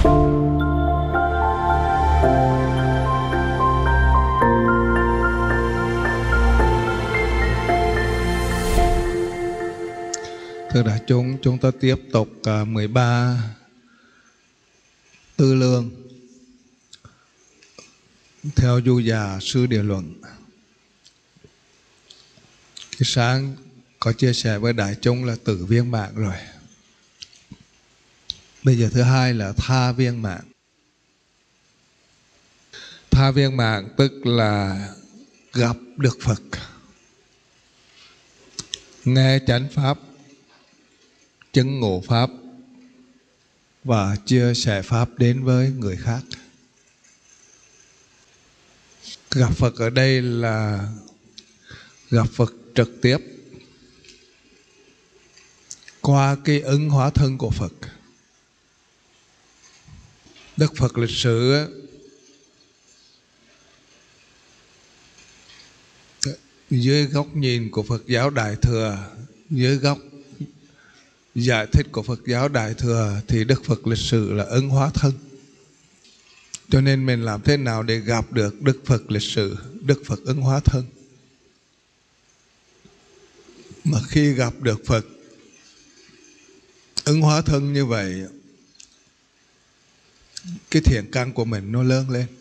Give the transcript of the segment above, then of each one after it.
Thưa đại chúng ta tiếp tục 13 tư lương theo Du Già Sư Địa Luận. Cái sáng có chia sẻ với đại chúng là tử viên mạng rồi. Bây giờ thứ hai là tha viên mạng. Tha viên mạng tức là gặp được Phật, nghe chánh pháp, chứng ngộ pháp và chia sẻ pháp đến với người khác. Gặp Phật ở đây là gặp Phật trực tiếp qua cái ứng hóa thân của Phật. Đức Phật lịch sử dưới góc nhìn của Phật giáo Đại Thừa, dưới góc giải thích của Phật giáo Đại Thừa thì Đức Phật lịch sử là ứng hóa thân. Cho nên mình làm thế nào để gặp được Đức Phật lịch sử, Đức Phật ứng hóa thân? Mà khi gặp được Phật ứng hóa thân như vậy, cái thiện căn của mình nó lớn lên,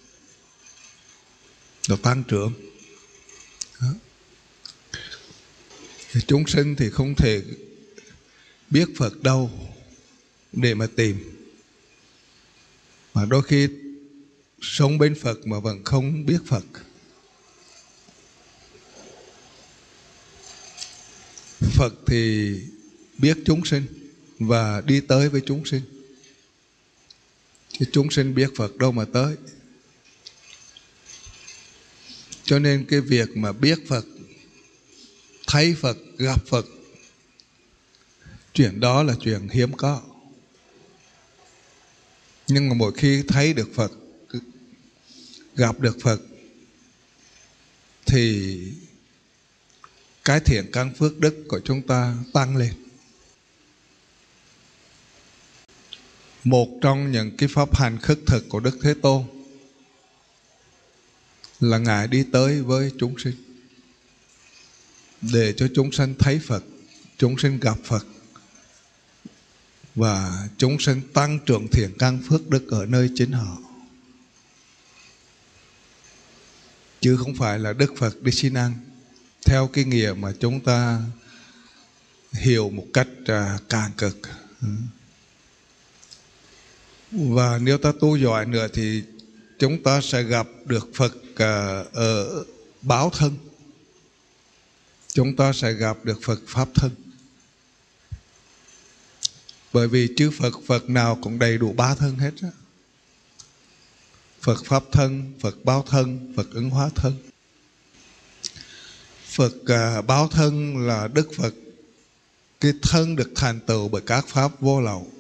nó tăng trưởng. Chúng sinh thì không thể biết Phật đâu để mà tìm, mà đôi khi sống bên Phật mà vẫn không biết Phật. Phật thì biết chúng sinh và đi tới với chúng sinh, chứ chúng sinh biết Phật đâu mà tới. Cho nên cái việc mà biết Phật, thấy Phật, gặp Phật, chuyện đó là chuyện hiếm có. Nhưng mà mỗi khi thấy được Phật, gặp được Phật thì cái thiện căn phước đức của chúng ta tăng lên. Một trong những cái pháp hành khất thực của Đức Thế Tôn là Ngài đi tới với chúng sinh để cho chúng sinh thấy Phật, chúng sinh gặp Phật và chúng sinh tăng trưởng thiện căn phước đức ở nơi chính họ. Chứ không phải là Đức Phật đi xin ăn theo cái nghĩa mà chúng ta hiểu một cách càn cực. Và nếu ta tu giỏi nữa thì chúng ta sẽ gặp được Phật ở báo thân. Chúng ta sẽ gặp được Phật pháp thân. Bởi vì chư Phật nào cũng đầy đủ ba thân hết á. Phật pháp thân, Phật báo thân, Phật ứng hóa thân. Phật báo thân là Đức Phật, cái thân được thành tựu bởi các pháp vô lậu,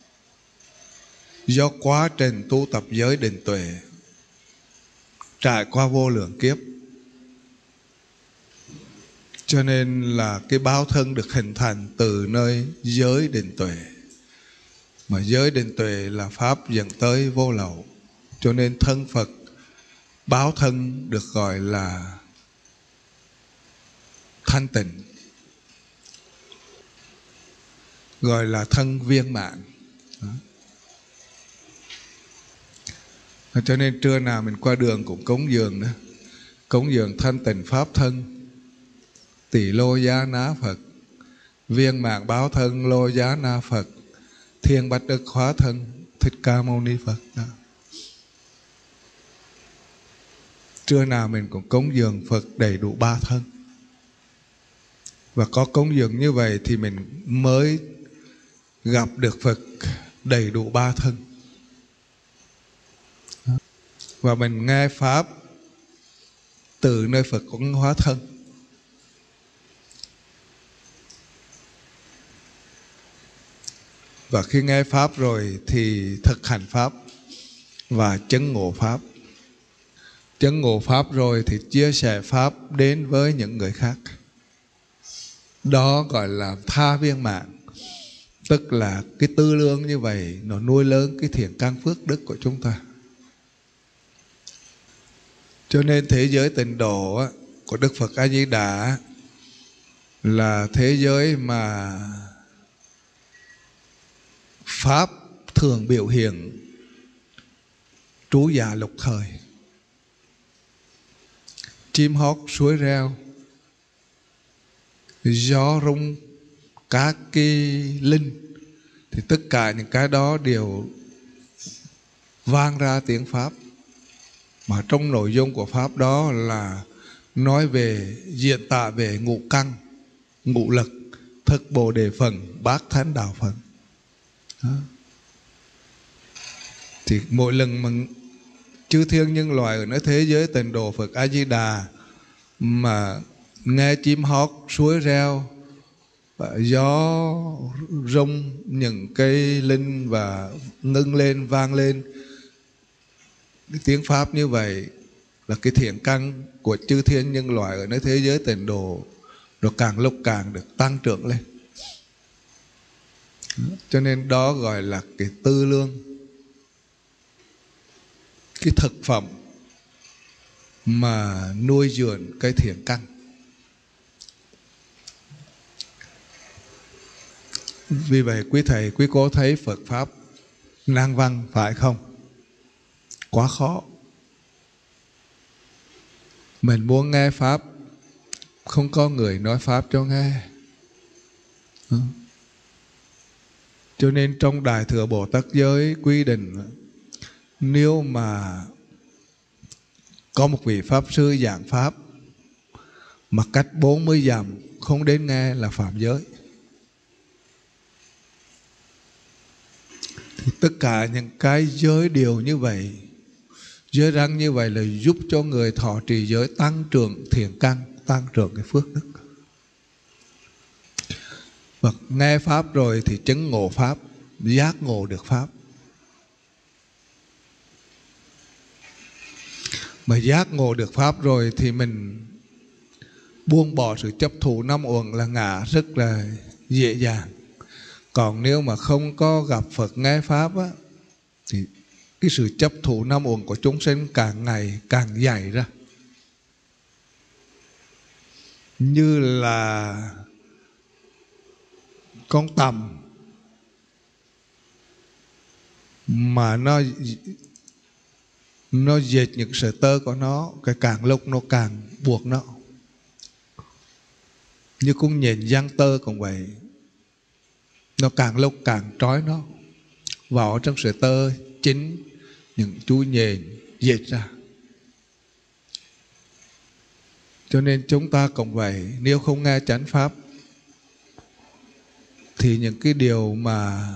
do quá trình tu tập giới định tuệ, trải qua vô lượng kiếp. Cho nên là cái báo thân được hình thành từ nơi giới định tuệ. Mà giới định tuệ là pháp dẫn tới vô lậu. Cho nên thân Phật báo thân được gọi là thanh tịnh, gọi là thân viên mãn. Cho nên trưa nào mình qua đường cũng cúng dường đó. Cúng dường thanh tịnh pháp thân, tỷ lô giá ná Phật, viên mạng báo thân lô giá na Phật, thiên bách đức hóa thân Thích Ca Mâu Ni Phật đó. Trưa nào mình cũng cúng dường Phật đầy đủ ba thân. Và có cúng dường như vậy thì mình mới gặp được Phật đầy đủ ba thân. Và mình nghe pháp từ nơi Phật ứng hóa thân. Và khi nghe pháp rồi thì thực hành pháp và chứng ngộ pháp. Chứng ngộ pháp rồi thì chia sẻ pháp đến với những người khác. Đó gọi là tha viên mạng. Tức là cái tư lương như vậy nó nuôi lớn cái thiện căn phước đức của chúng ta. Cho nên thế giới tịnh độ của Đức Phật A Di Đà là thế giới mà pháp thường biểu hiện trú dạ lục thời. Chim hót suối reo, gió rung, các cái linh, thì tất cả những cái đó đều vang ra tiếng pháp. Mà trong nội dung của pháp đó là nói về, diễn tả về ngũ căn, ngũ lực, thức bồ đề phần, bát thánh đạo phần. Đó. Thì mỗi lần mà chư thiên nhân loại ở nơi thế giới tịnh độ Phật A Di Đà mà nghe chim hót suối reo, gió rung, những cây linh và ngưng lên, vang lên cái tiếng pháp như vậy, là cái thiện căn của chư thiên nhân loại ở nơi thế giới tịnh độ nó càng lúc càng được tăng trưởng lên. Cho nên đó gọi là cái tư lương, cái thực phẩm mà nuôi dưỡng cái thiện căn. Vì vậy quý thầy, quý cô thấy Phật Pháp nan văn phải không? Quá khó. Mình muốn nghe Pháp, không có người nói Pháp cho nghe. Cho nên trong Đại Thừa Bồ Tát Giới quy định, nếu mà có một vị Pháp Sư giảng Pháp mà cách 40 dặm không đến nghe là phạm giới. Thì tất cả những cái giới điều như vậy, giới răng như vậy là giúp cho người thọ trì giới tăng trưởng thiện căn, tăng trưởng cái phước đức. Và nghe Pháp rồi thì chứng ngộ Pháp, giác ngộ được Pháp. Mà giác ngộ được Pháp rồi thì mình buông bỏ sự chấp thủ năm uẩn là ngã rất là dễ dàng. Còn nếu mà không có gặp Phật nghe Pháp thì cái sự chấp thủ năm uẩn của chúng sinh càng ngày càng dày ra. Như là con tằm mà nó dệt những sợi tơ của nó, cái càng lúc nó càng buộc nó. Như con nhện giăng tơ cũng vậy, nó càng lúc càng trói nó vào trong sợi tơ chính những chú nhện dệt ra. Cho nên chúng ta cũng vậy, nếu không nghe chánh pháp thì những cái điều mà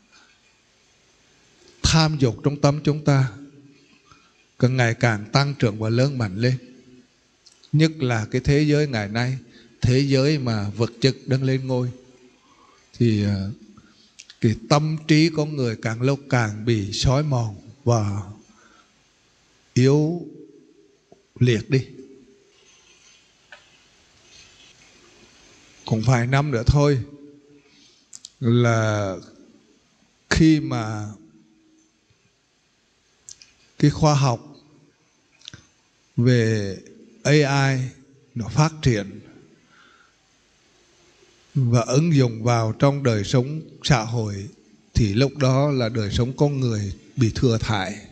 tham dục trong tâm chúng ta càng ngày càng tăng trưởng và lớn mạnh lên. Nhất là cái thế giới ngày nay, thế giới mà vật chất đang lên ngôi, thì cái tâm trí con người càng lúc càng bị xói mòn và yếu liệt đi. Cũng vài năm nữa thôi là khi mà cái khoa học về AI nó phát triển và ứng dụng vào trong đời sống xã hội, thì lúc đó là đời sống con người bị thừa thãi.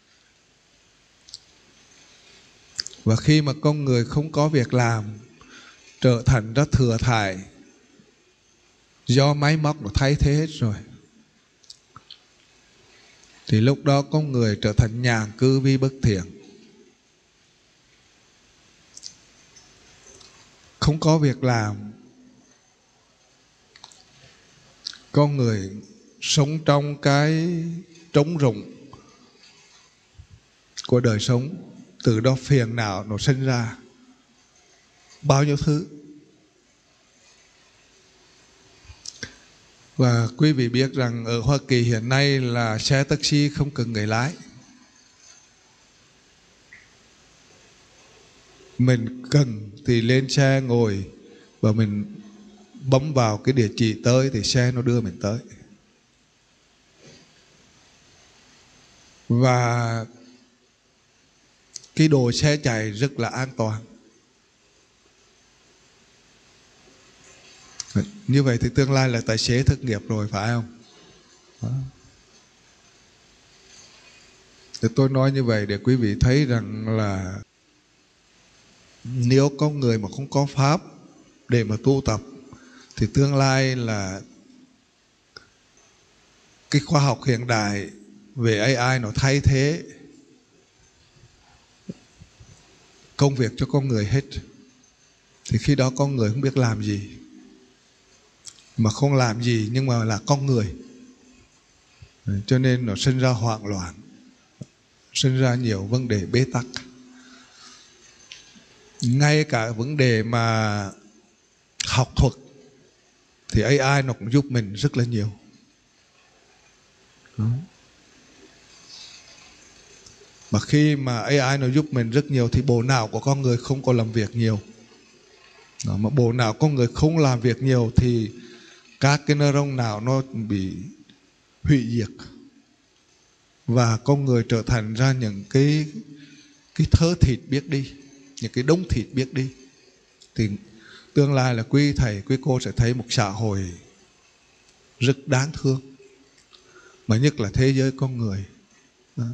Và khi mà con người không có việc làm, trở thành rất thừa thãi do máy móc nó thay thế hết rồi, thì lúc đó con người trở thành nhàn cư vi bất thiện. Không có việc làm, con người sống trong cái trống rỗng của đời sống, từ đó phiền não nó sinh ra bao nhiêu thứ. Và quý vị biết rằng ở Hoa Kỳ hiện nay là xe taxi không cần người lái. Mình cần thì lên xe ngồi và mình bấm vào cái địa chỉ tới thì xe nó đưa mình tới. Và cái đồ xe chạy rất là an toàn. Như vậy thì tương lai là tài xế thất nghiệp rồi, phải không? Đó. Thì tôi nói như vậy để quý vị thấy rằng là nếu có người mà không có pháp để mà tu tập thì tương lai là cái khoa học hiện đại về AI nó thay thế công việc cho con người hết. Thì khi đó con người không biết làm gì, mà không làm gì nhưng mà là con người, cho nên nó sinh ra hoảng loạn, sinh ra nhiều vấn đề bế tắc. Ngay cả vấn đề mà học thuật thì AI nó cũng giúp mình rất là nhiều. Mà khi mà AI nó giúp mình rất nhiều thì bộ não của con người không có làm việc nhiều. Đó, mà bộ não con người không làm việc nhiều thì các cái neuron não nó bị hủy diệt, và con người trở thành ra những cái thớ thịt biết đi, những cái đống thịt biết đi. Thì tương lai là quý thầy quý cô sẽ thấy một xã hội rất đáng thương, mà nhất là thế giới con người. Đó.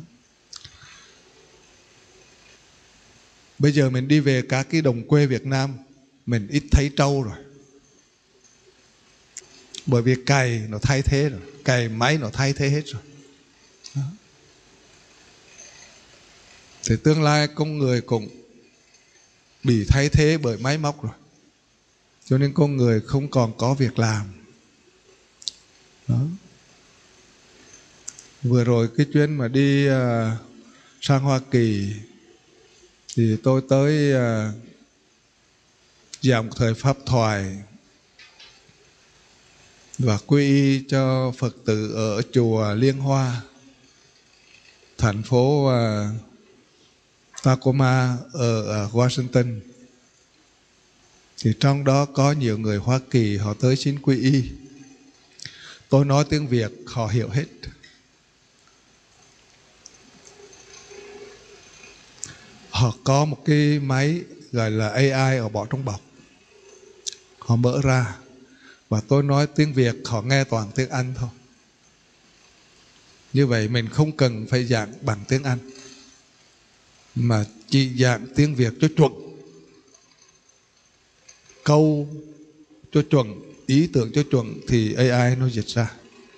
Bây giờ mình đi về các cái đồng quê Việt Nam, mình ít thấy trâu rồi, bởi vì cày nó thay thế rồi, cày máy nó thay thế hết rồi. Đó. Thì tương lai con người cũng bị thay thế bởi máy móc rồi, cho nên con người không còn có việc làm. Đó. Vừa rồi cái chuyến mà đi sang Hoa Kỳ thì tôi tới dạo một thời pháp thoại và quy y cho Phật tử ở chùa Liên Hoa, thành phố Tacoma ở Washington. Thì trong đó có nhiều người Hoa Kỳ họ tới xin quy y. Tôi nói tiếng Việt họ hiểu hết. Họ có một cái máy gọi là AI ở bỏ trong bọc, họ mở ra và tôi nói tiếng Việt, họ nghe toàn tiếng Anh thôi. Như vậy mình không cần phải giảng bằng tiếng Anh, mà chỉ giảng tiếng Việt cho chuẩn, câu cho chuẩn, ý tưởng cho chuẩn thì AI nó dịch ra.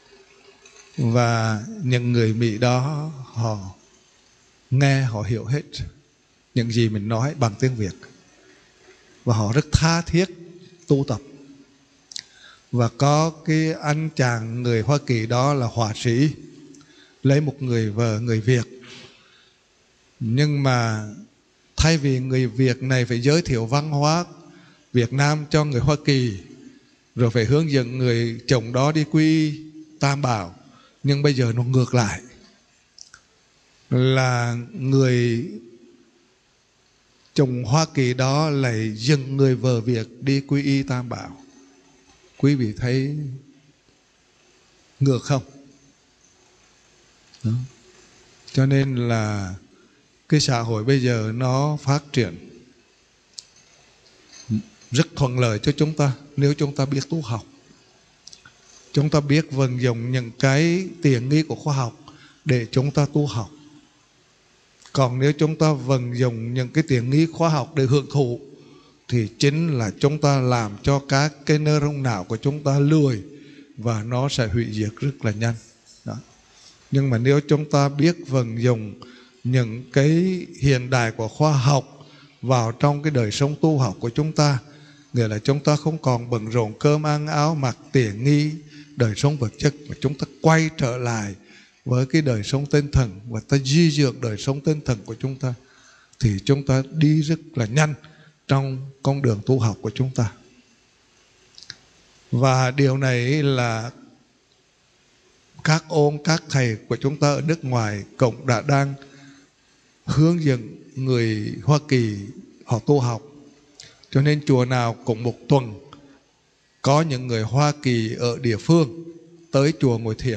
Và những người Mỹ đó họ nghe, họ hiểu hết những gì mình nói bằng tiếng Việt, và họ rất tha thiết tu tập. Và có cái anh chàng người Hoa Kỳ đó là họa sĩ, lấy một người vợ người Việt, nhưng mà thay vì người Việt này phải giới thiệu văn hóa Việt Nam cho người Hoa Kỳ, rồi phải hướng dẫn người chồng đó đi quy Tam Bảo, nhưng bây giờ nó ngược lại, là người chồng Hoa Kỳ đó lại dừng người vợ Việt đi quy y Tam Bảo. Quý vị thấy ngược không? Đó. Cho nên là cái xã hội bây giờ nó phát triển rất thuận lợi cho chúng ta nếu chúng ta biết tu học. Chúng ta biết vận dụng những cái tiện nghi của khoa học để chúng ta tu học. Còn nếu chúng ta vận dụng những cái tiện nghi khoa học để hưởng thụ thì chính là chúng ta làm cho các cái neuron não của chúng ta lười, và nó sẽ hủy diệt rất là nhanh. Đó. Nhưng mà nếu chúng ta biết vận dụng những cái hiện đại của khoa học vào trong cái đời sống tu học của chúng ta, nghĩa là chúng ta không còn bận rộn cơm ăn áo mặc tiện nghi đời sống vật chất, mà chúng ta quay trở lại với cái đời sống tinh thần và ta duy dưỡng đời sống tinh thần của chúng ta, thì chúng ta đi rất là nhanh trong con đường tu học của chúng ta. Và điều này là các các thầy của chúng ta ở nước ngoài cũng đã đang hướng dẫn người Hoa Kỳ họ tu học. Cho nên chùa nào cũng một tuần có những người Hoa Kỳ ở địa phương tới chùa ngồi thiền.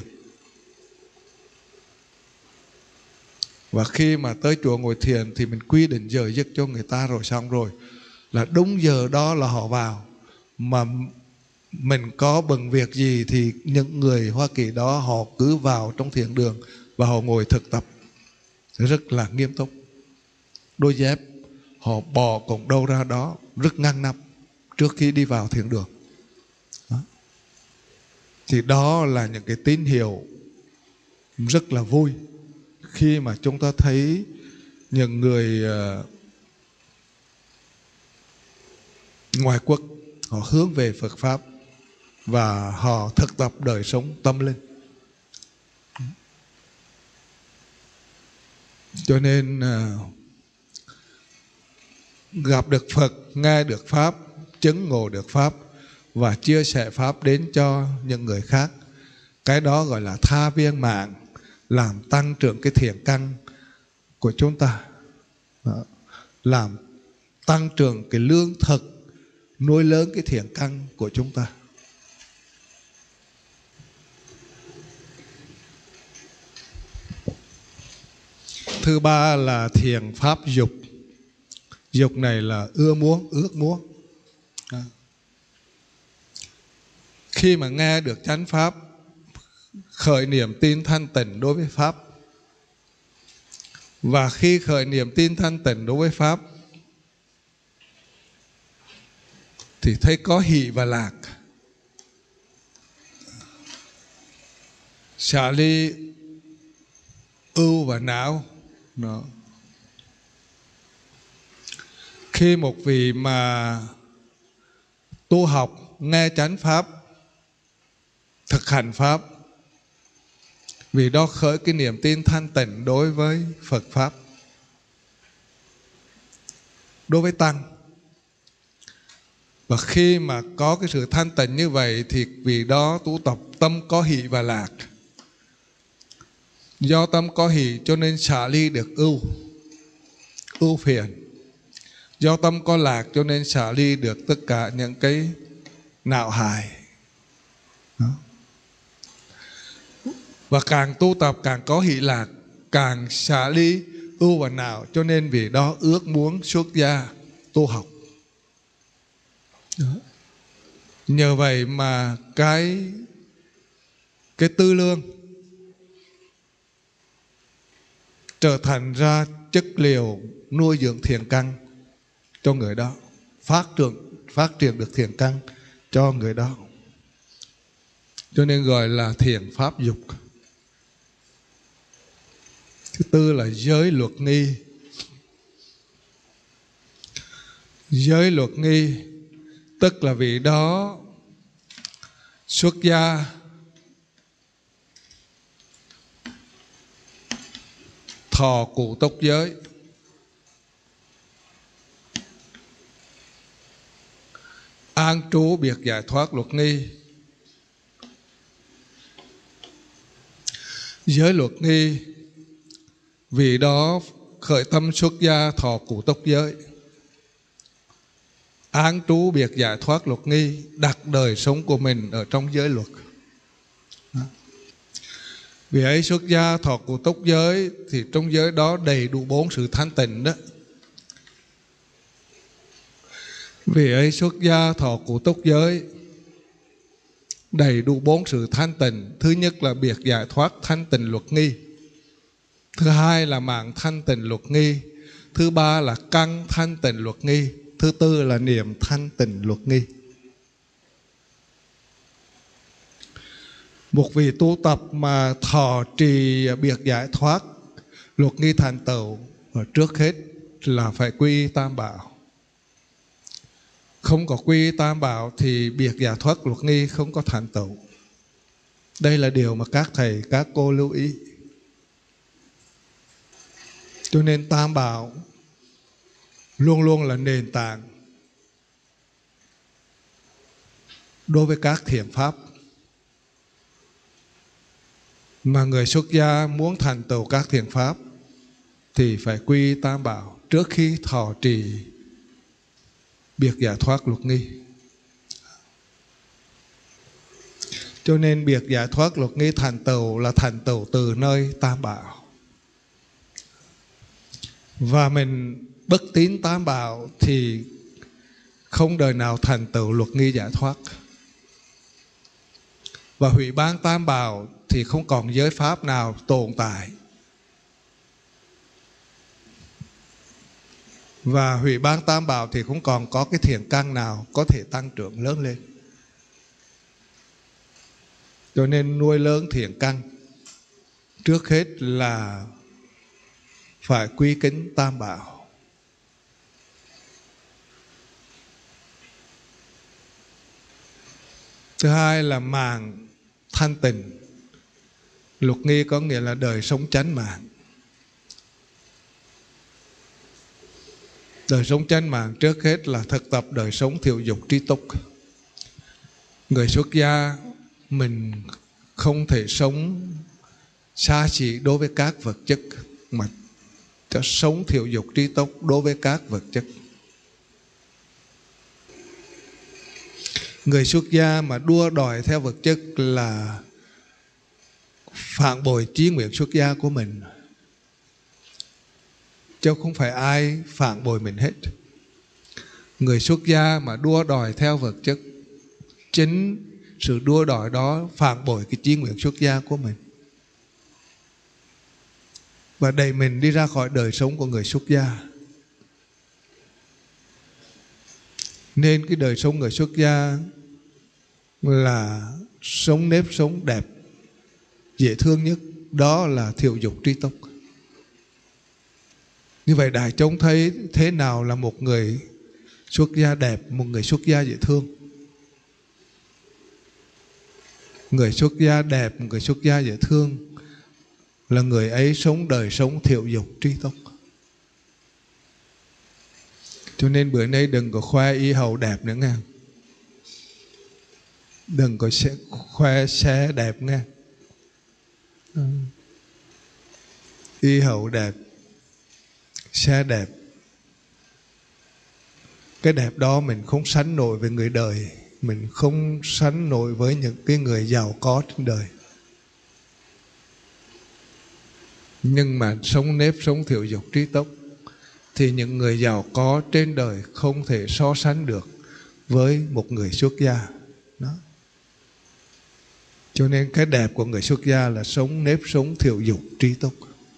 Và khi mà tới chùa ngồi thiền thì mình quy định giờ giấc cho người ta rồi, xong rồi là đúng giờ đó là họ vào. Mà mình có bận việc gì thì những người Hoa Kỳ đó họ cứ vào trong thiền đường và họ ngồi thực tập rất là nghiêm túc. Đôi dép họ bỏ cổng đâu ra đó rất ngăn nắp trước khi đi vào thiền đường. Đó. Thì đó là những cái tín hiệu rất là vui khi mà chúng ta thấy những người ngoại quốc họ hướng về Phật Pháp và họ thực tập đời sống tâm linh. Cho nên gặp được Phật, nghe được Pháp, chứng ngộ được Pháp và chia sẻ Pháp đến cho những người khác, cái đó gọi là tha viên mạng, làm tăng trưởng cái thiện căn của chúng ta. Đó. Làm tăng trưởng cái lương thực, nuôi lớn cái thiện căn của chúng ta. Thứ ba là thiền pháp dục. Dục này là ưa muốn, ước muốn. Khi mà nghe được chánh pháp, khởi niềm tin thanh tịnh đối với pháp. Và khi khởi niềm tin thanh tịnh đối với pháp thì thấy có hỷ và lạc, xả ly ưu và não. Đó. Khi một vị mà tu học, nghe chánh pháp, thực hành pháp, vì đó khởi cái niềm tin thanh tịnh đối với Phật Pháp, đối với Tăng. Và khi mà có cái sự thanh tịnh như vậy thì vì đó tu tập tâm có hỷ và lạc. Do tâm có hỷ cho nên xả ly được ưu phiền. Do tâm có lạc cho nên xả ly được tất cả những cái não hại. Đó. Và càng tu tập càng có hỷ lạc, càng xả ly ưu và não, cho nên vì đó ước muốn xuất gia tu học. Đó. Nhờ vậy mà cái tư lương trở thành ra chất liệu nuôi dưỡng thiện căn cho người đó, phát triển được thiện căn cho người đó. Cho nên gọi là thiền pháp dục. Thứ tư là giới luật nghi. Giới luật nghi tức là vì đó xuất gia thọ cụ túc giới, an trú biệt giải thoát luật nghi. Giới luật nghi vì đó khởi tâm xuất gia thọ cụ túc giới, an trú biệt giải thoát luật nghi, đặt đời sống của mình ở trong giới luật. Vì ấy xuất gia thọ cụ túc giới thì trong giới đó đầy đủ 4 sự thanh tịnh đó. Vì ấy xuất gia thọ cụ túc giới đầy đủ 4 sự thanh tịnh. Thứ nhất là biệt giải thoát thanh tịnh luật nghi. Thứ hai là mạng thanh tịnh luật nghi. Thứ ba là căn thanh tịnh luật nghi. Thứ tư là niệm thanh tịnh luật nghi. Một vị tu tập mà thọ trì biệt giải thoát luật nghi thành tựu, trước hết là phải quy y tam bảo. Không có quy y tam bảo thì biệt giải thoát luật nghi không có thành tựu. Đây là điều mà các thầy, các cô lưu ý. Cho nên tam bảo luôn luôn là nền tảng đối với các thiện pháp. Mà người xuất gia muốn thành tựu các thiện pháp thì phải quy y tam bảo trước khi thọ trì biệt giải thoát luật nghi. Cho nên việc giải thoát luật nghi thành tựu là thành tựu từ nơi Tam Bảo. Và mình bất tín Tam Bảo thì không đời nào thành tựu luật nghi giải thoát. Và hủy bán Tam Bảo thì không còn giới pháp nào tồn tại. Và hủy bán Tam Bảo thì không còn có cái thiện căn nào có thể tăng trưởng lớn lên. Cho nên nuôi lớn thiện căn, trước hết là phải quy kính Tam Bảo. Thứ hai là mạng thanh tịnh. Luật nghi có nghĩa là đời sống chánh mạng. Đời sống chánh mạng trước hết là thực tập đời sống thiểu dục trí túc. Người xuất gia mình không thể sống xa xỉ đối với các vật chất, mà cho sống thiểu dục trí túc đối với các vật chất. Người xuất gia mà đua đòi theo vật chất là phản bội chí nguyện xuất gia của mình, chứ không phải ai phản bội mình hết. Người xuất gia mà đua đòi theo vật chất, chính sự đua đòi đó phản bội cái chí nguyện xuất gia của mình và đẩy mình đi ra khỏi đời sống của người xuất gia. Nên cái đời sống người xuất gia là sống nếp sống đẹp, dễ thương nhất, đó là thiểu dục trí túc. Như vậy đại chúng thấy thế nào là một người xuất gia đẹp, một người xuất gia dễ thương? Người xuất gia đẹp, một người xuất gia dễ thương là người ấy sống đời sống thiểu dục trí túc. Cho nên bữa nay đừng có khoe y hầu đẹp nữa nghe. Đừng có khoe xe đẹp nghe. Y hầu đẹp, xe đẹp, cái đẹp đó mình không sánh nổi với người đời. Mình không sánh nổi với những cái người giàu có trên đời. Nhưng mà sống nếp sống thiểu dục trí túc thì những người giàu có trên đời không thể so sánh được với một người xuất gia đó. Cho nên cái đẹp của người xuất gia là sống nếp sống thiểu dục trí túc.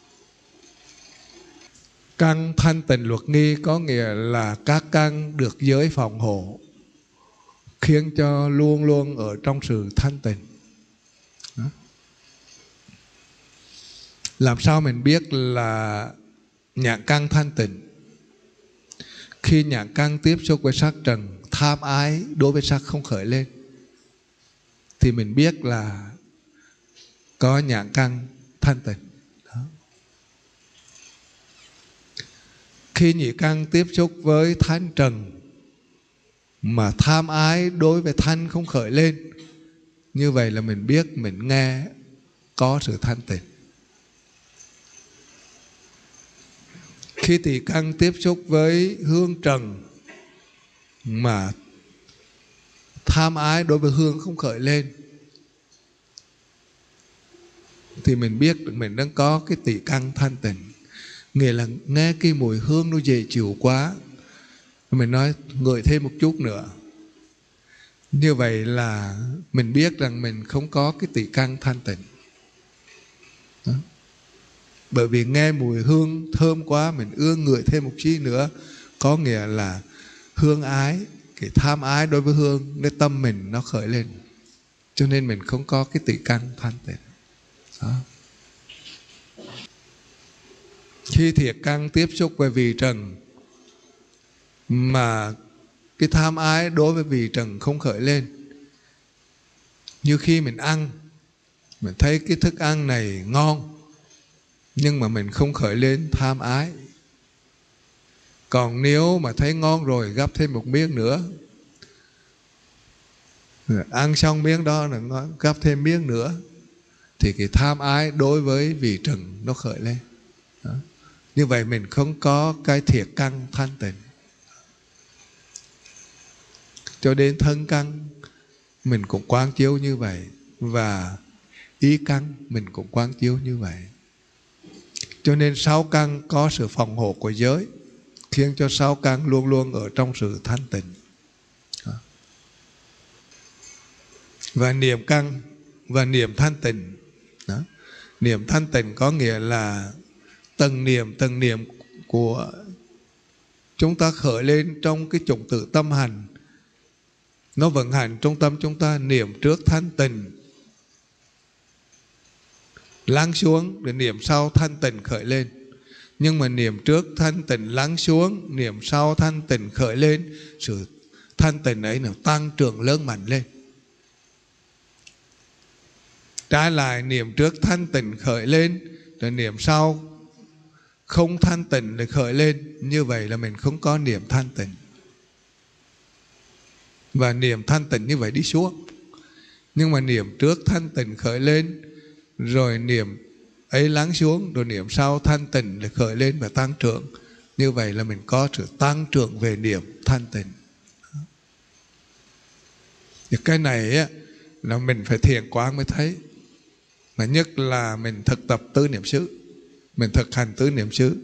Căn thanh tịnh luật nghi có nghĩa là các căn được giới phòng hộ, khiến cho luôn luôn ở trong sự thanh tịnh. Làm sao mình biết là nhãn căn thanh tịnh? Khi nhãn căn tiếp xúc với sắc trần, tham ái đối với sắc không khởi lên, thì mình biết là có nhãn căn thanh tịnh. Đó. Khi nhị căn tiếp xúc với thanh trần mà tham ái đối với thanh không khởi lên, như vậy là mình biết, mình nghe có sự thanh tịnh. Khi tỳ căn tiếp xúc với hương trần mà tham ái đối với hương không khởi lên, thì mình biết mình đang có cái tỳ căn thanh tịnh. Nghĩa là nghe cái mùi hương nó dễ chịu quá, mình nói ngửi thêm một chút nữa. Như vậy là mình biết rằng mình không có cái tỳ căn thanh tịnh. Đó. Bởi vì nghe mùi hương thơm quá, mình ưa ngửi thêm một chút nữa, có nghĩa là hương ái, cái tham ái đối với hương, cái tâm mình nó khởi lên. Cho nên mình không có cái tỳ căn thanh tịnh. Đó. Khi thiệt căn tiếp xúc với vị trần mà cái tham ái đối với vị trần không khởi lên, như khi mình ăn, mình thấy cái thức ăn này ngon nhưng mà mình không khởi lên tham ái. Còn nếu mà thấy ngon rồi gắp thêm một miếng nữa, ăn xong miếng đó là gắp thêm miếng nữa, thì cái tham ái đối với vị trần nó khởi lên. Đó. Như vậy mình không có cái thiệt căn thanh tịnh. Cho đến thân căn mình cũng quán chiếu như vậy. và ý căn mình cũng quán chiếu như vậy. Cho nên sáu căn có sự phòng hộ của giới, khiến cho sáu căn luôn luôn ở trong sự thanh tịnh. Và niệm căn và niệm thanh tịnh đó. Niệm thanh tịnh có nghĩa là từng niệm của chúng ta khởi lên trong cái chủng tử tâm hành, nó vận hành trong tâm chúng ta. Niệm trước thanh tịnh lắng xuống, để niệm sau thanh tịnh khởi lên. Nhưng mà niệm trước thanh tịnh lắng xuống, niệm sau thanh tịnh khởi lên, sự thanh tịnh ấy nó tăng trưởng lớn mạnh lên. Trái lại, niệm trước thanh tịnh khởi lên, rồi niệm sau không thanh tịnh để khởi lên, như vậy là mình không có niệm thanh tịnh. Và niệm thanh tịnh như vậy đi xuống. Nhưng mà niệm trước thanh tịnh khởi lên, rồi niệm ấy lắng xuống, rồi niệm sau thanh tịnh để khởi lên và tăng trưởng, như vậy là mình có sự tăng trưởng về niệm thanh tịnh. Thì cái này á, là mình phải thiền quán mới thấy. Mà nhất là mình thực tập tứ niệm xứ, mình thực hành tứ niệm xứ.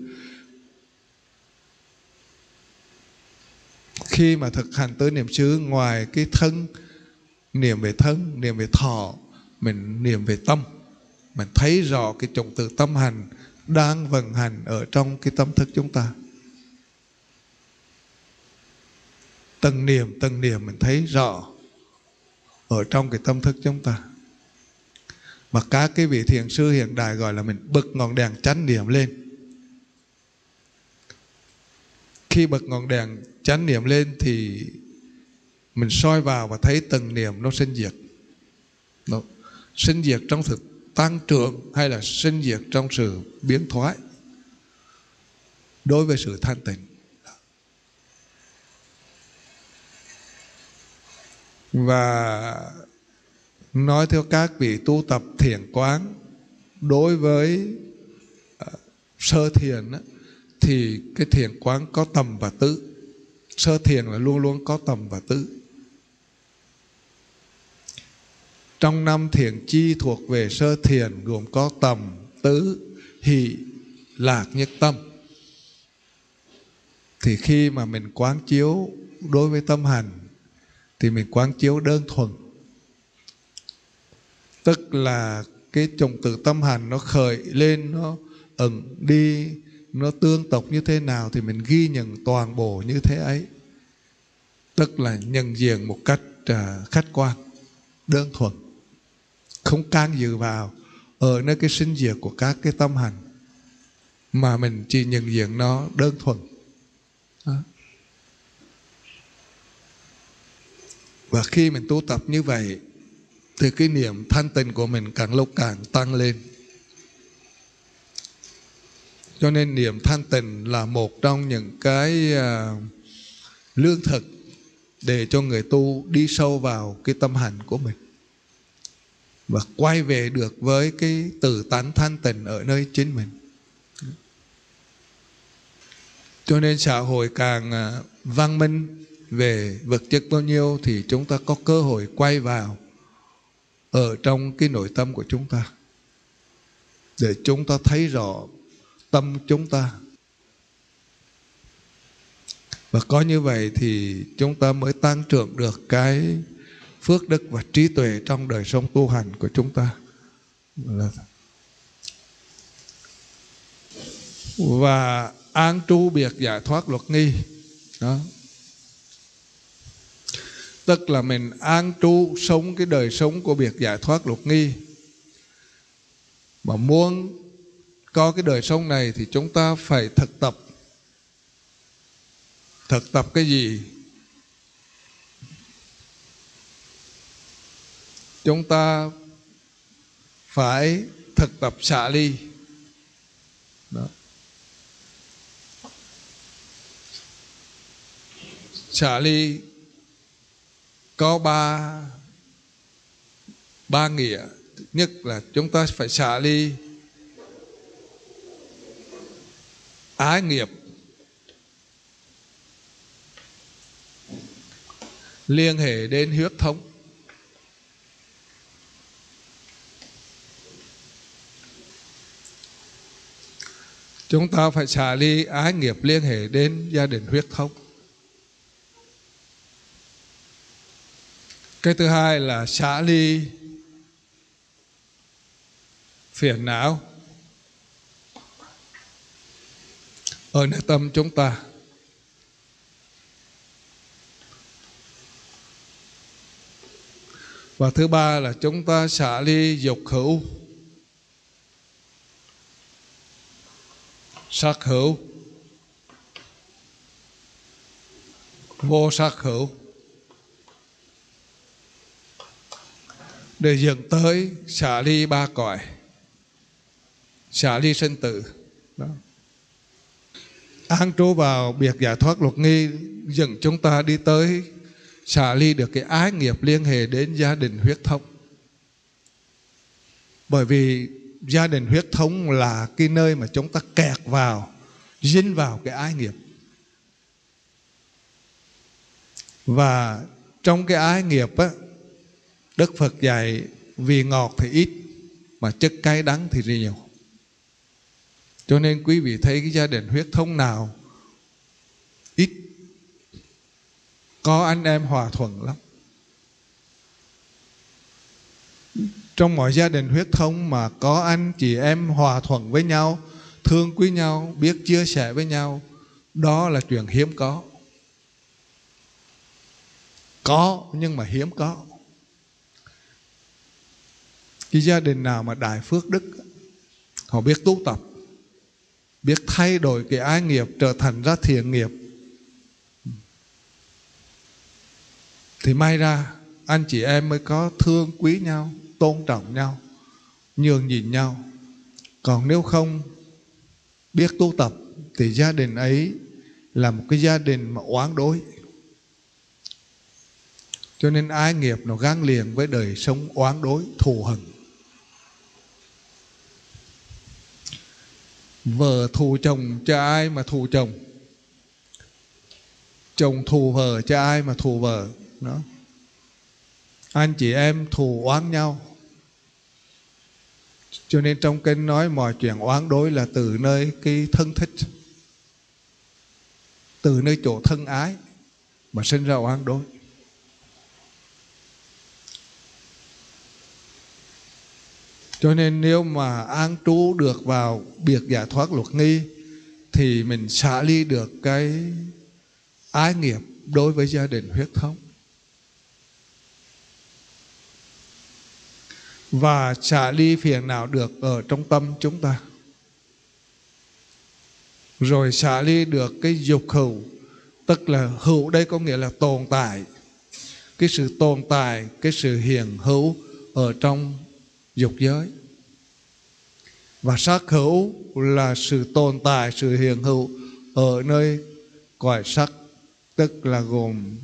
Khi mà thực hành tứ niệm xứ, ngoài cái thân, niệm về thân, niệm về thọ, mình niệm về tâm. Mình thấy rõ cái chủng tử tâm hành đang vận hành ở trong cái tâm thức chúng ta. Từng niệm mình thấy rõ ở trong cái tâm thức chúng ta. Mà các cái vị thiền sư hiện đại gọi là mình bật ngọn đèn chánh niệm lên. Khi bật ngọn đèn chánh niệm lên thì mình soi vào và thấy từng niệm nó sinh diệt. Nó sinh diệt trong sự tăng trưởng hay là sinh diệt trong sự biến thoái đối với sự thanh tịnh. Và nói theo các vị tu tập thiền quán, đối với sơ thiền á, thì cái thiền quán có tầm và tứ. Sơ thiền là luôn luôn có tầm và tứ. Trong năm thiền chi thuộc về sơ thiền gồm có tầm, tứ, hỷ, lạc, nhất tâm. Thì khi mà mình quán chiếu đối với tâm hành thì mình quán chiếu đơn thuần. Tức là cái chủng tử tâm hành nó khởi lên, nó ẩn đi, nó tương tục như thế nào thì mình ghi nhận toàn bộ như thế ấy. Tức là nhận diện một cách khách quan, đơn thuần, không can dự vào ở nơi cái sinh diệt của các cái tâm hành, mà mình chỉ nhận diện nó đơn thuần. Đó. Và khi mình tu tập như vậy thì cái niệm thanh tịnh của mình càng lúc càng tăng lên. Cho nên niệm thanh tịnh là một trong những cái lương thực để cho người tu đi sâu vào cái tâm hành của mình và quay về được với cái tự tánh thanh tịnh ở nơi chính mình. Cho nên xã hội càng văn minh về vật chất bao nhiêu thì chúng ta có cơ hội quay vào ở trong cái nội tâm của chúng ta để chúng ta thấy rõ tâm chúng ta. Và có như vậy thì chúng ta mới tăng trưởng được cái phước đức và trí tuệ trong đời sống tu hành của chúng ta. Và an tru biệt giải thoát luật nghi. Đó. Tức là mình an tru sống cái đời sống của biệt giải thoát luật nghi. Mà muốn có cái đời sống này thì chúng ta phải thực tập. Thực tập cái gì? Chúng ta phải thực tập xả ly. Đó. Xả ly có ba nghĩa. Nhất là chúng ta phải xả ly ái nghiệp, liên hệ đến huyết thống. Chúng ta phải xả ly ái nghiệp liên hệ đến gia đình huyết thống. Cái thứ hai là xả ly phiền não ở nơi tâm chúng ta. Và thứ ba là chúng ta xả ly dục hữu, sắc hữu, vô sắc hữu, để dẫn tới xả ly ba cõi, xả ly sinh tử. Đó. An trú vào biệt giải thoát luật nghi dẫn chúng ta đi tới xả ly được cái ái nghiệp liên hệ đến gia đình huyết thống. Bởi vì gia đình huyết thống là cái nơi mà chúng ta kẹt vào, dính vào cái ái nghiệp. Và trong cái ái nghiệp á, Đức Phật dạy vị ngọt thì ít mà chất cay đắng thì nhiều. Cho nên quý vị thấy cái gia đình huyết thống nào ít có anh em hòa thuận lắm. Trong mọi gia đình huyết thống mà có anh chị em hòa thuận với nhau, thương quý nhau, biết chia sẻ với nhau, đó là chuyện hiếm có. Có nhưng mà hiếm có. Cái gia đình nào mà đại phước đức, họ biết tu tập, biết thay đổi cái ái nghiệp trở thành ra thiện nghiệp, thì may ra anh chị em mới có thương quý nhau, tôn trọng nhau, nhường nhịn nhau. Còn nếu không biết tu tập thì gia đình ấy là một cái gia đình mà oán đối. Cho nên ái nghiệp nó gắn liền với đời sống oán đối, thù hận. Vợ thù chồng cho ai mà thù chồng, chồng thù vợ cho ai mà thù vợ. Đó. Anh chị em thù oán nhau. Cho nên trong kinh nói mọi chuyện oán đối là từ nơi cái thân thích, từ nơi chỗ thân ái mà sinh ra oán đối. Cho nên nếu mà an trú được vào biệt giải thoát luật nghi thì mình xả ly được cái ái nghiệp đối với gia đình huyết thống. Và xả ly phiền não được ở trong tâm chúng ta. Rồi xả ly được cái dục hữu. Tức là hữu đây có nghĩa là tồn tại. Cái sự tồn tại, cái sự hiện hữu ở trong dục giới. Và sắc hữu là sự tồn tại, sự hiện hữu ở nơi cõi sắc. Tức là gồm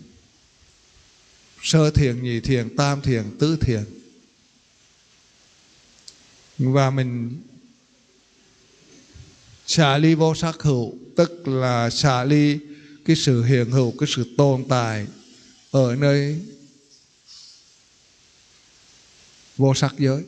sơ thiền, nhị thiền, tam thiền, tứ thiền. Và mình xả ly vô sắc hữu, tức là xả ly cái sự hiện hữu, cái sự tồn tại ở nơi vô sắc giới.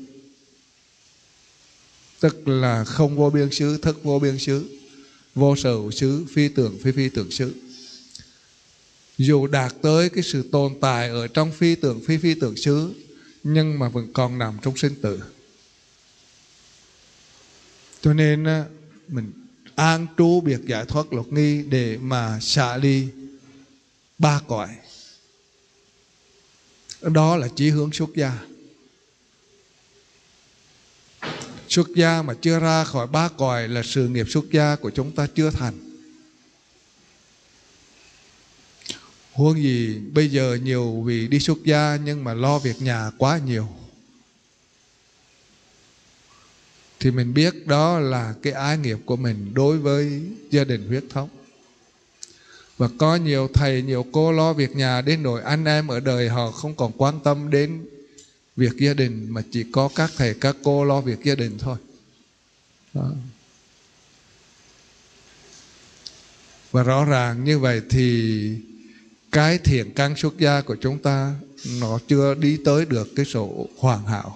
Tức là không vô biên xứ, thức vô biên xứ, vô sở hữu xứ, phi tưởng phi phi tưởng xứ. Dù đạt tới cái sự tồn tại ở trong phi tưởng phi phi tưởng xứ, nhưng mà vẫn còn nằm trong sinh tử. Cho nên mình an trú biệt giải thoát luật nghi để mà xả ly ba cõi. Đó là chí hướng xuất gia. Xuất gia mà chưa ra khỏi ba cõi là sự nghiệp xuất gia của chúng ta chưa thành. Huống gì bây giờ nhiều vị đi xuất gia nhưng mà lo việc nhà quá nhiều, thì mình biết đó là cái ái nghiệp của mình đối với gia đình huyết thống. Và có nhiều thầy, nhiều cô lo việc nhà đến nỗi anh em ở đời họ không còn quan tâm đến việc gia đình, mà chỉ có các thầy, các cô lo việc gia đình thôi. Đó. Và rõ ràng như vậy thì cái thiện căn xuất gia của chúng ta nó chưa đi tới được cái số hoàn hảo.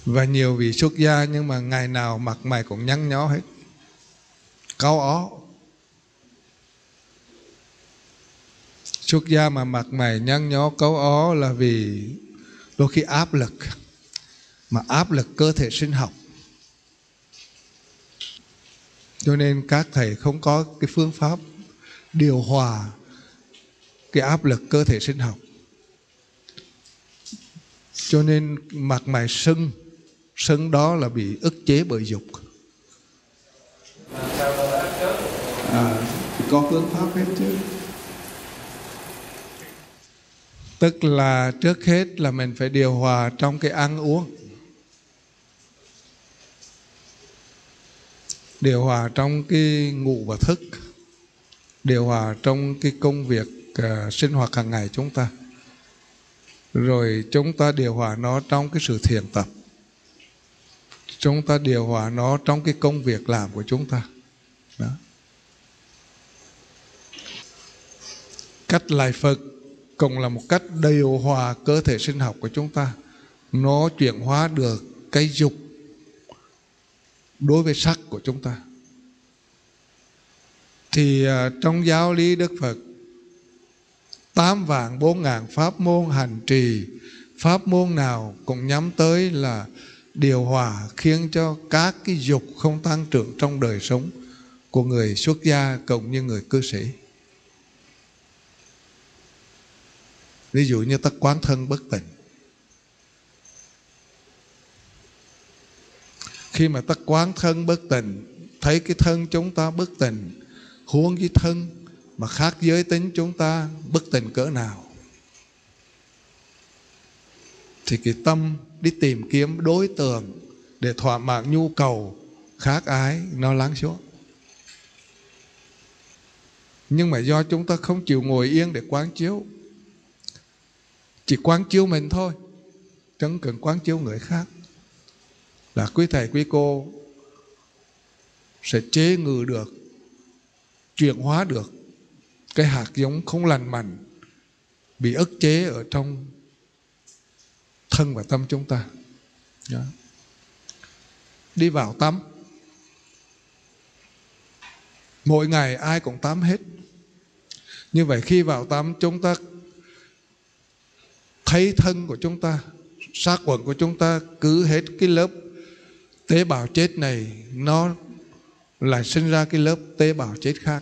Và nhiều vị xuất gia nhưng mà ngày nào mặt mày cũng nhăn nhó hết, cáu ó. Xuất gia mà mặt mày nhăn nhó cáu ó là vì đôi khi áp lực, mà áp lực cơ thể sinh học. Cho nên các thầy không có cái phương pháp điều hòa cái áp lực cơ thể sinh học. Cho nên mặt mày sưng đó là bị ức chế bởi dục. Có phương pháp hết chứ. Tức là trước hết là mình phải điều hòa trong cái ăn uống, điều hòa trong cái ngủ và thức, điều hòa trong cái công việc sinh hoạt hàng ngày chúng ta. Rồi chúng ta điều hòa nó trong cái sự thiền tập, chúng ta điều hòa nó trong cái công việc làm của chúng ta. Đó. Cách lại Phật cũng là một cách điều hòa cơ thể sinh học của chúng ta. Nó chuyển hóa được cái dục đối với sắc của chúng ta. Thì trong giáo lý Đức Phật 8.400.000 pháp môn hành trì, pháp môn nào cũng nhắm tới là điều hòa, khiến cho các cái dục không tăng trưởng trong đời sống của người xuất gia cũng như người cư sĩ. Ví dụ như ta quán thân bất tịnh. Khi mà ta quán thân bất tịnh, thấy cái thân chúng ta bất tịnh, huống với thân mà khác giới tính chúng ta bất tịnh cỡ nào, thì cái tâm đi tìm kiếm đối tượng để thỏa mãn nhu cầu khác ái nó lắng xuống. Nhưng mà do chúng ta không chịu ngồi yên để quán chiếu, chỉ quán chiếu mình thôi, chẳng cần quán chiếu người khác, là quý thầy quý cô sẽ chế ngự được, chuyển hóa được cái hạt giống không lành mạnh bị ức chế ở trong thân và tâm chúng ta. Đó. Đi vào tắm, mỗi ngày ai cũng tắm hết. Như vậy khi vào tắm, chúng ta thấy thân của chúng ta, xác quẩn của chúng ta cứ hết cái lớp tế bào chết này, nó lại sinh ra cái lớp tế bào chết khác.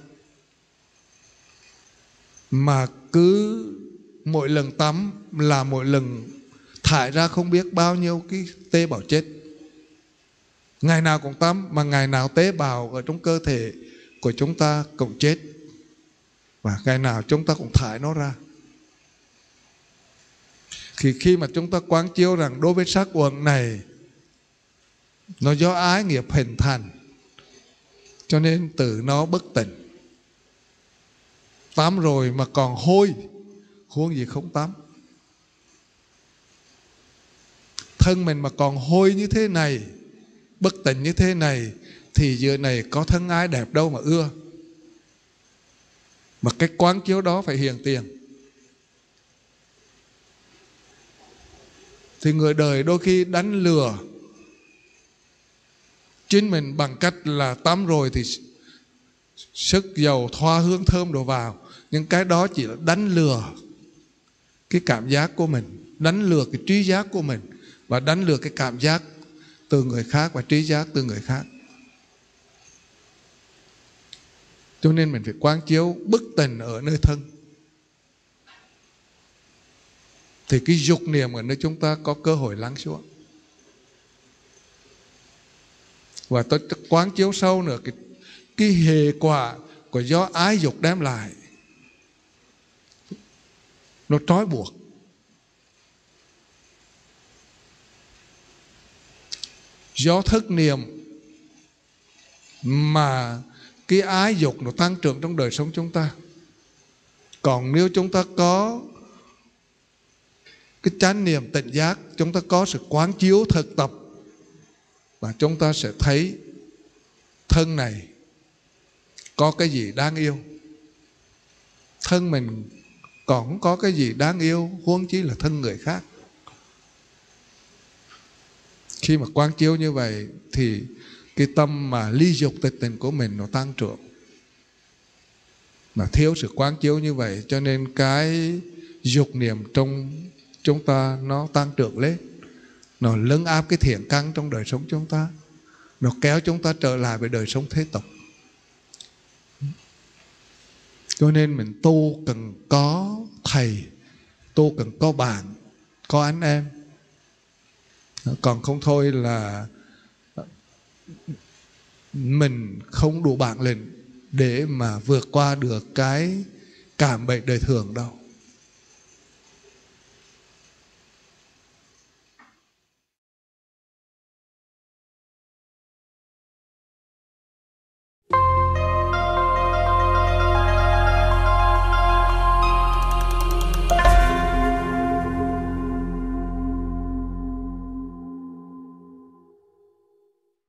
Mà cứ mỗi lần tắm là mỗi lần thải ra không biết bao nhiêu cái tế bào chết. Ngày nào cũng tắm, mà ngày nào tế bào ở trong cơ thể của chúng ta cũng chết, và ngày nào chúng ta cũng thải nó ra. Khi mà chúng ta quán chiếu rằng đối với sắc uẩn này nó do ái nghiệp hình thành, cho nên từ nó bất tịnh. Tắm rồi mà còn hôi, huống gì không tắm. Thân mình mà còn hôi như thế này, bất tịnh như thế này, thì giờ này có thân ái đẹp đâu mà ưa. Mà cái quán chiếu đó phải hiện tiền. Thì người đời đôi khi đánh lừa chính mình bằng cách là tắm rồi thì sức dầu thoa hương thơm đổ vào. Nhưng cái đó chỉ là đánh lừa cái cảm giác của mình, đánh lừa cái trí giác của mình, và đánh lừa cái cảm giác từ người khác và trí giác từ người khác. Cho nên mình phải quán chiếu bất tịnh ở nơi thân, thì cái dục niệm ở nơi chúng ta có cơ hội lắng xuống. Và tôi quán chiếu sâu nữa cái hệ quả của do ái dục đem lại, nó trói buộc. Do thức niệm mà cái ái dục nó tăng trưởng trong đời sống chúng ta. Còn nếu chúng ta có cái chánh niệm tỉnh giác, chúng ta có sự quán chiếu thực tập, và chúng ta sẽ thấy thân này có cái gì đáng yêu. Thân mình còn không có cái gì đáng yêu, huống chí là thân người khác. Khi mà quán chiếu như vậy thì cái tâm mà ly dục tịch tỉnh của mình nó tăng trưởng. Mà thiếu sự quán chiếu như vậy cho nên cái dục niệm trong chúng ta nó tăng trưởng lên, nó lấn áp cái thiện căn trong đời sống chúng ta, nó kéo chúng ta trở lại với đời sống thế tục. Cho nên mình tu cần có thầy, tu cần có bạn, có anh em. Còn không thôi là mình không đủ bản lĩnh để mà vượt qua được cái cảm bệnh đời thường đâu.